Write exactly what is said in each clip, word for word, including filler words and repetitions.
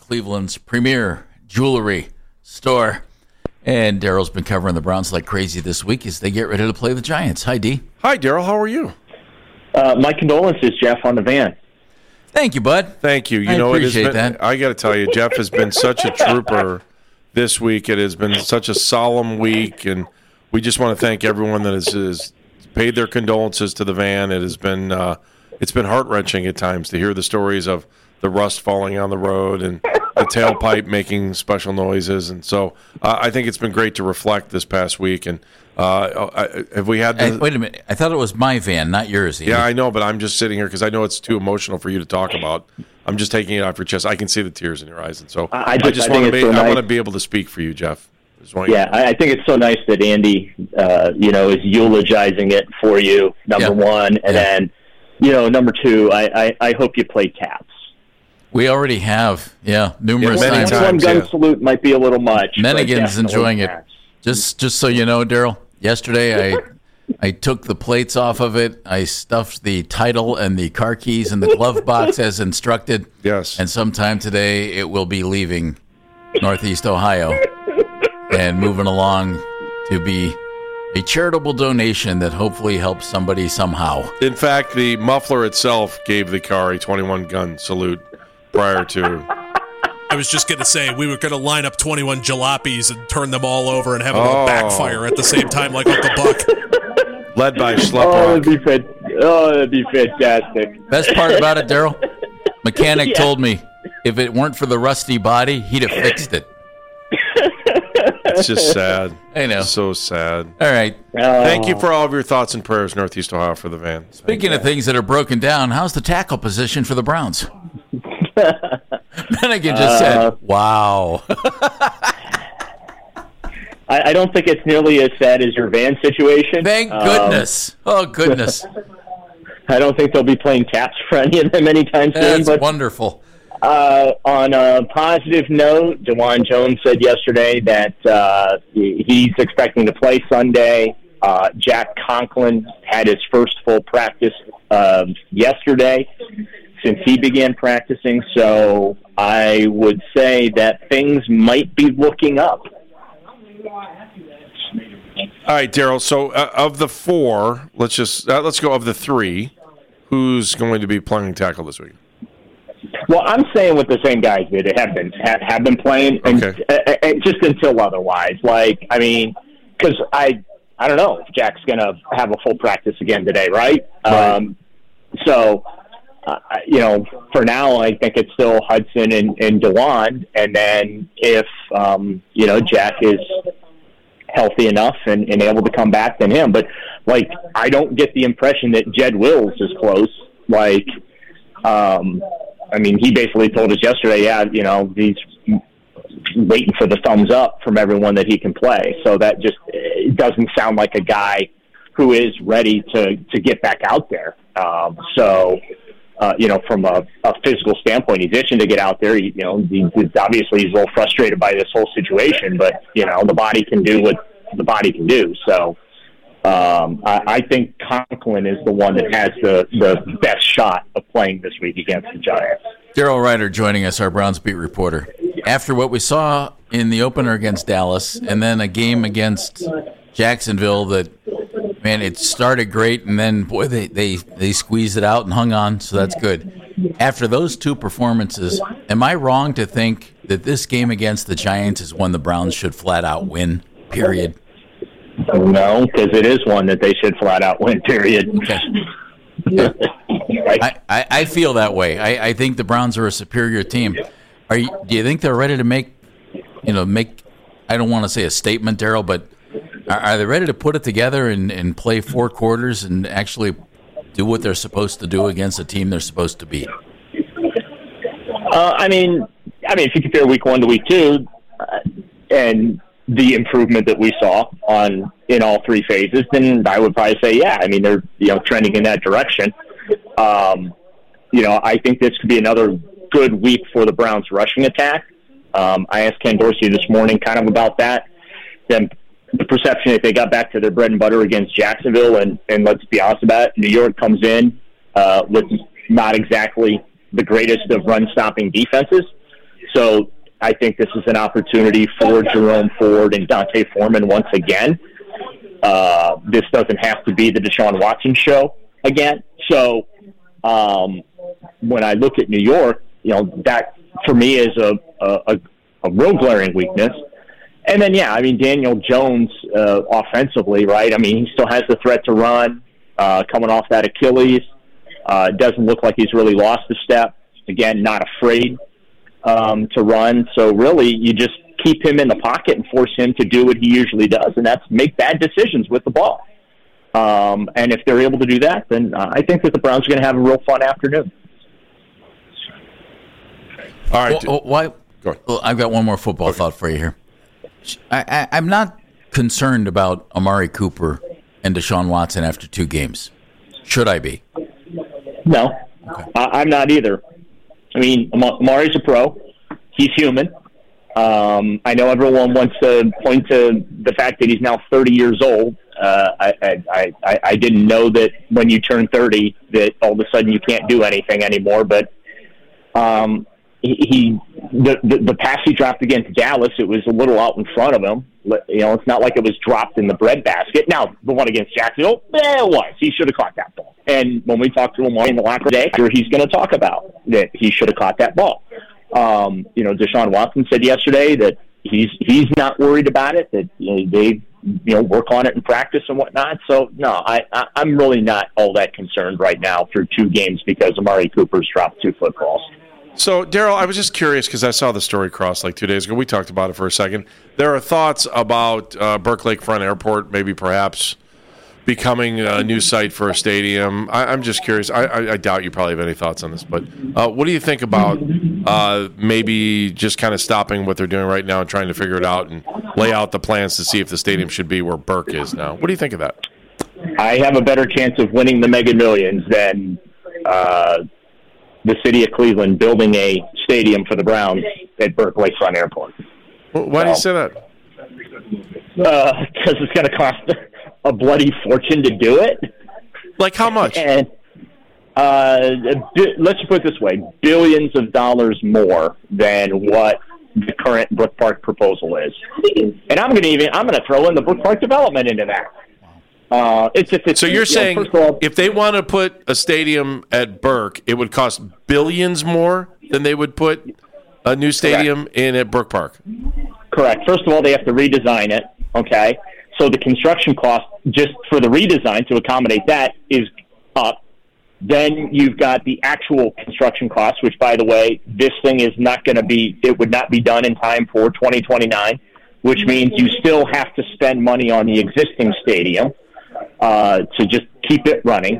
Cleveland's premier jewelry store. And Daryl's been covering the Browns like crazy this week as they get ready to play the Giants. Hi, D. Hi, Daryl. How are you? Uh, my condolences, Jeff, on the van. Thank you, bud. Thank you. You I know, appreciate it has been, that. I got to tell you, Jeff has been such a trooper this week. It has been such a solemn week, and we just want to thank everyone that has, has paid their condolences to the van. It has been uh, it's been heart-wrenching at times to hear the stories of the rust falling on the road and the tailpipe making special noises. And so uh, I think it's been great to reflect this past week. And uh, I, have we had the, I, wait a minute. I thought it was my van, not yours. Ian. Yeah, I know, but I'm just sitting here because I know it's too emotional for you to talk about. I'm just taking it off your chest. I can see the tears in your eyes. And so I I just- just, I want to think be it's so I want nice. to be able to speak for you, Jeff. Just want you- Yeah, I, I think it's so nice that Andy, uh, you know, is eulogizing it for you, number Yeah. one. And Yeah. then, you know, number two, I, I, I hope you play taps. We already have, yeah, numerous Yeah, many times. times. One gun yeah. salute might be a little much. but Mennigan's definitely enjoying it. taps. Just, just so you know, Daryl. Yesterday, I, I took the plates off of it. I stuffed the title and the car keys in the glove box as instructed. Yes. And sometime today, it will be leaving Northeast Ohio and moving along to be a charitable donation that hopefully helps somebody somehow. In fact, the muffler itself gave the car a twenty-one gun salute prior to. I was just going to say, we were going to line up twenty-one jalopies and turn them all over and have them all Oh. backfire at the same time like Uncle Buck. Led by Oh, Schlepp. that'd be, fan- oh, that'd be fantastic. Best part about it, Daryl, mechanic Yeah. told me if it weren't for the rusty body, he'd have fixed it. It's just sad. I know. So sad. All right. Oh. Thank you for all of your thoughts and prayers, Northeast Ohio, for the van. Speaking of things that are broken down, how's the tackle position for the Browns? Mennigan just said, wow. I, I don't think it's nearly as sad as your van situation. Thank Um, goodness. Oh, goodness. I don't think they'll be playing taps for any of them anytime soon. That's But wonderful. Uh, on a positive note, DeJuan Jones said yesterday that uh, he- he's expecting to play Sunday. Uh, Jack Conklin had his first full practice uh, yesterday since he began practicing, so I would say that things might be looking up. All right, Daryl. So, uh, of the four, let's just uh, let's go of the three. Who's going to be playing tackle this week? Well, I'm saying with the same guys that have been have, have been playing, and, Okay. uh, uh, just until otherwise. Like, I mean, because I I don't know if Jack's going to have a full practice again today, right? Right. Um, so, uh, you know, for now, I think it's still Hudson and, and DeJuan, and then if um, you know Jack is healthy enough and, and able to come back, then him. But like, I don't get the impression that Jed Wills is close. Like. Um, I mean, he basically told us yesterday, yeah, you know, he's waiting for the thumbs up from everyone that he can play. So that just it doesn't sound like a guy who is ready to, to get back out there. Um, so, uh, you know, from a, a physical standpoint, he's itching to get out there. He, you know, he, he's obviously he's a little frustrated by this whole situation, but, you know, the body can do what the body can do. So, Um, I, I think Conklin is the one that has the, the best shot of playing this week against the Giants. Daryl Ryder joining us, our Browns beat reporter. After what we saw in the opener against Dallas and then a game against Jacksonville that, man, it started great and then, boy, they, they, they squeezed it out and hung on, so that's good. After those two performances, am I wrong to think that this game against the Giants is one the Browns should flat out win, period? No, because it is one that they should flat out win, period. Okay. I, I, I feel that way. I, I think the Browns are a superior team. Are you, do you think they're ready to make, you know, make, I don't want to say a statement, Daryl, but are, are they ready to put it together and, and play four quarters and actually do what they're supposed to do against a team they're supposed to beat? Uh, I mean, I mean, if you compare week one to week two, uh, and the improvement that we saw on in all three phases, then I would probably say, yeah. I mean, they're you know trending in that direction. Um, you know, I think this could be another good week for the Browns rushing attack. Um, I asked Ken Dorsey this morning kind of about that. Then the perception if they got back to their bread and butter against Jacksonville, and, and let's be honest about it, New York comes in uh, with not exactly the greatest of run-stopping defenses. So I think this is an opportunity for Jerome Ford and Dante Foreman once again. Uh, this doesn't have to be the Deshaun Watson show again. So um, when I look at New York, you know, that for me is a, a, a real glaring weakness. And then, yeah, I mean, Daniel Jones uh, offensively, right? I mean, he still has the threat to run uh, coming off that Achilles. Uh, doesn't look like he's really lost a step. Again, not afraid um, to run. So really, you just keep him in the pocket and force him to do what he usually does, and that's make bad decisions with the ball. Um, and if they're able to do that, then uh, I think that the Browns are going to have a real fun afternoon. All right. Well, why? Well, I've got one more football okay. thought for you here. I, I, I'm not concerned about Amari Cooper and Deshaun Watson after two games. Should I be? No, okay. I, I'm not either. I mean, Amari's a pro. He's human. Um, I know everyone wants to point to the fact that he's now thirty years old. Uh, I, I, I, I didn't know that when you turn thirty that all of a sudden you can't do anything anymore. But um, he, he the, the the pass he dropped against Dallas, it was a little out in front of him. You know, it's not like it was dropped in the breadbasket. Now, the one against Jacksonville, eh, it was. He should have caught that ball. And when we talked to him in the locker room today, he's going to talk about that he should have caught that ball. Um, you know, Deshaun Watson said yesterday that he's he's not worried about it, that you know, they you know work on it in practice and whatnot. So, no, I, I, I'm really not all that concerned right now through two games because Amari Cooper's dropped two footballs. So, Daryl, I was just curious because I saw the story cross like two days ago. We talked about it for a second. There are thoughts about uh, Burke Lakefront Airport maybe perhaps becoming a new site for a stadium. I, I'm just curious. I, I, I doubt you probably have any thoughts on this, but uh, what do you think about uh, maybe just kind of stopping what they're doing right now and trying to figure it out and lay out the plans to see if the stadium should be where Burke is now? What do you think of that? I have a better chance of winning the Mega Millions than uh, the city of Cleveland building a stadium for the Browns at Burke Lakefront Airport. Well, why so, do you say that? Because uh, it's going to cost a bloody fortune to do it. Like how much? And uh, let's put it this way: billions of dollars more than what the current Brook Park proposal is. And I'm going to even I'm going to throw in the Brook Park development into that. Uh, it's, it's, it's, so you're you saying know, all, if they want to put a stadium at Burke, it would cost billions more than they would put a new stadium correct. in at Brook Park? Correct. First of all, they have to redesign it, okay? So the construction cost just for the redesign to accommodate that is up. Then you've got the actual construction cost, which, by the way, this thing is not going to be, it would not be done in time for twenty twenty-nine, which means you still have to spend money on the existing stadium uh, to just keep it running.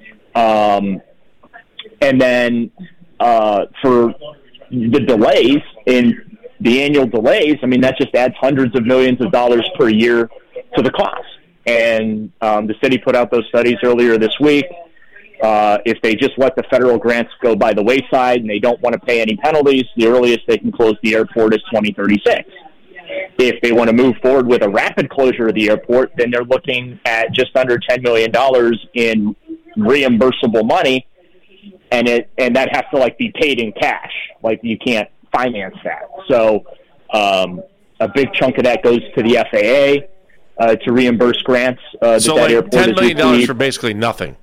Um, and then uh, for the delays in the annual delays, I mean, that just adds hundreds of millions of dollars per year to the cost. And um, the city put out those studies earlier this week. Uh, if they just let the federal grants go by the wayside and they don't want to pay any penalties, the earliest they can close the airport is twenty thirty-six. If they want to move forward with a rapid closure of the airport, then they're looking at just under ten million dollars in reimbursable money, and it and that has to like be paid in cash. Like you can't finance that. So um, a big chunk of that goes to the F A A uh, to reimburse grants. Uh, so that like airport ten million dollars received. for basically nothing.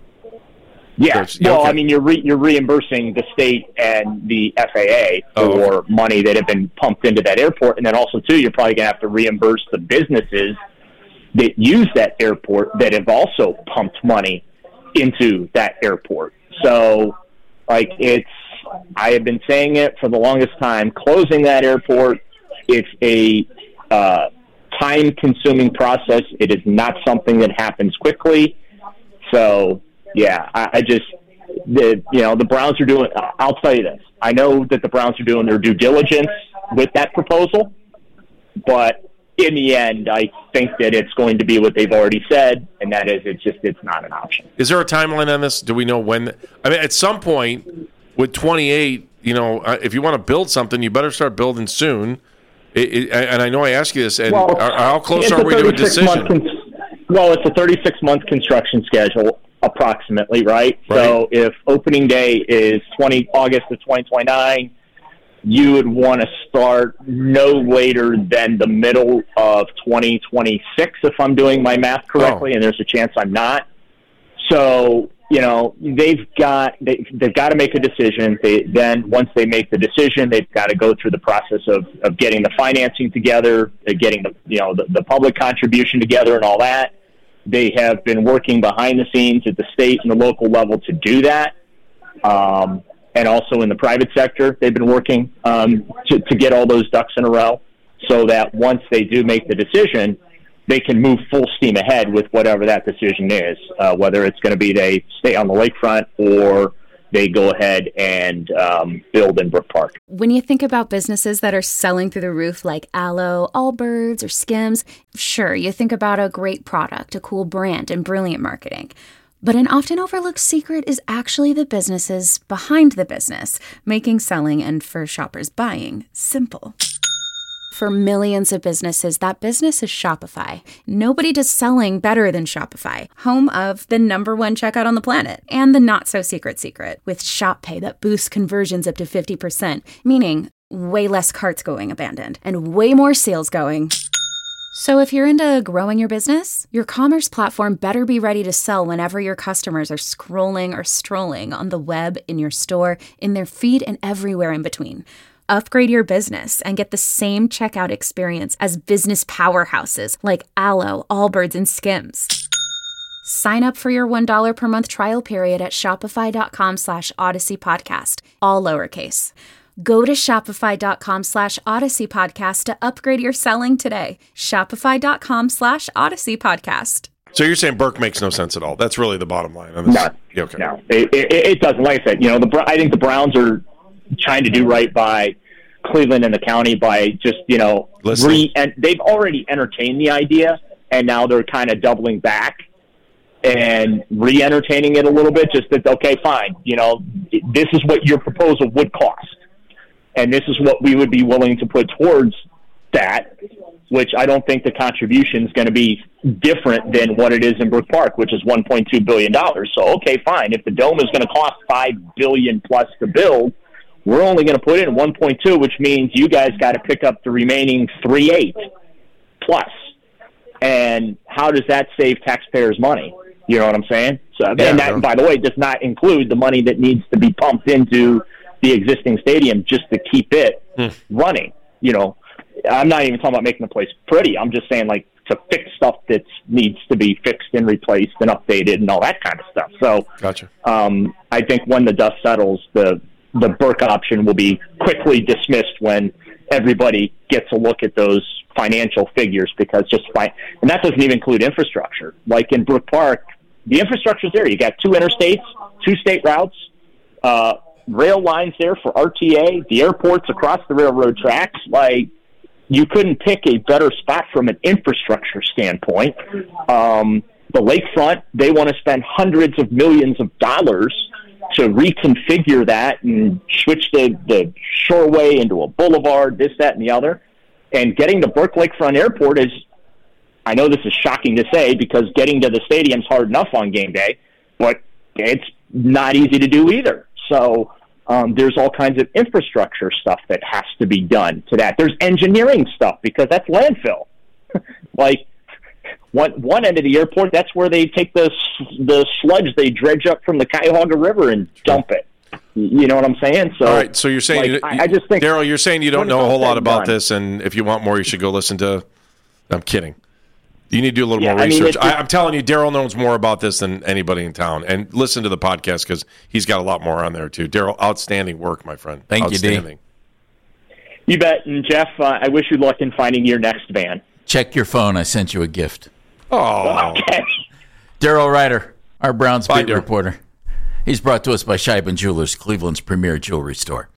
Yeah, so well, okay. I mean, you're re- you're reimbursing the state and the F A A oh, for okay. money that have been pumped into that airport, and then also too, you're probably going to have to reimburse the businesses that use that airport that have also pumped money into that airport. So, like, it's I have been saying it for the longest time. Closing that airport, it's a uh, time-consuming process. It is not something that happens quickly. So. Yeah, I, I just, the, you know, the Browns are doing, I'll tell you this. I know that the Browns are doing their due diligence with that proposal, but in the end, I think that it's going to be what they've already said, and that is it's just, it's not an option. Is there a timeline on this? Do we know when? I mean, at some point with twenty-eight, you know, if you want to build something, you better start building soon. It, it, and I know I ask you this, and well, are, how close are we to a decision? Cons- well, it's a thirty-six month construction schedule. Approximately, right? right? So if opening day is twenty August of twenty twenty-nine, you would want to start no later than the middle of twenty twenty-six, if I'm doing my math correctly, oh. and there's a chance I'm not. So, you know, they've got they, they've got to make a decision. They, then once they make the decision, they've got to go through the process of, of getting the financing together, getting the you know the, the public contribution together, and all that. They have been working behind the scenes at the state and the local level to do that. Um, and also in the private sector, they've been working um, to, to get all those ducks in a row so that once they do make the decision, they can move full steam ahead with whatever that decision is, uh, whether it's going to be they stay on the lakefront or they go ahead and um, build in Brook Park. When you think about businesses that are selling through the roof like Aloe, Allbirds, or Skims, sure, you think about a great product, a cool brand, and brilliant marketing. But an often overlooked secret is actually the businesses behind the business, making selling and for shoppers buying simple. For millions of businesses, that business is Shopify. Nobody does selling better than Shopify, home of the number one checkout on the planet and the not-so-secret secret with Shop Pay that boosts conversions up to fifty percent, meaning way less carts going abandoned and way more sales going. So if you're into growing your business, your commerce platform better be ready to sell whenever your customers are scrolling or strolling on the web, in your store, in their feed, and everywhere in between. Upgrade your business and get the same checkout experience as business powerhouses like Aloe, Allbirds, and Skims. Sign up for your one dollar per month trial period at shopify.com slash Odyssey Podcast, all lowercase. Go to shopify.com slash Odyssey Podcast to upgrade your selling today. Shopify.com slash Odyssey Podcast. So you're saying Burke makes no sense at all. That's really the bottom line. On this. No, okay. no, it, it, it doesn't. Like I said, you know, the I think the Browns are trying to do right by Cleveland and the county by just, you know, re- and they've already entertained the idea, and now they're kind of doubling back and re-entertaining it a little bit, just that, okay, fine, you know, this is what your proposal would cost, and this is what we would be willing to put towards that, which I don't think the contribution is going to be different than what it is in Brook Park, which is one point two billion dollars. So, okay, fine. If the dome is going to cost five billion dollars plus to build, we're only going to put in one point two, which means you guys got to pick up the remaining three point eight plus. And how does that save taxpayers money? You know what I'm saying? So, yeah, and that, by the way, does not include the money that needs to be pumped into the existing stadium just to keep it hmm. running. You know, I'm not even talking about making the place pretty. I'm just saying, like, to fix stuff that needs to be fixed and replaced and updated and all that kind of stuff. So, gotcha. um, I think when the dust settles, the the Burke option will be quickly dismissed when everybody gets a look at those financial figures, because just fine. And that doesn't even include infrastructure. Like in Brook Park, the infrastructure's there. You got two interstates, two state routes, uh, rail lines there for R T A, the airports across the railroad tracks. Like, you couldn't pick a better spot from an infrastructure standpoint. Um, the lakefront, they want to spend hundreds of millions of dollars to reconfigure that and switch the, the shoreway into a boulevard, this, that, and the other. And getting to Burke Lakefront Airport is, I know this is shocking to say because getting to the stadium's hard enough on game day, but it's not easy to do either. So um, there's all kinds of infrastructure stuff that has to be done to that. There's engineering stuff because that's landfill. Like, One one end of the airport, that's where they take the the sludge they dredge up from the Cuyahoga River and dump it. You know what I'm saying? So, all right. So you're saying, like, you, I, I just think, Daryl, you're saying you don't know a whole lot about this, and if you want more, you should go listen to. I'm kidding. You need to do a little yeah, more research. I mean, I, I'm telling you, Daryl knows more about this than anybody in town. And listen to the podcast because he's got a lot more on there too. Daryl, outstanding work, my friend. Thank outstanding. you, D. You bet. And Jeff, uh, I wish you luck in finding your next van. Check your phone. I sent you a gift. Oh, okay. Daryl Ryder, our Browns Bye, beat Daryl. reporter. He's brought to us by Scheibman Jewelers, Cleveland's premier jewelry store.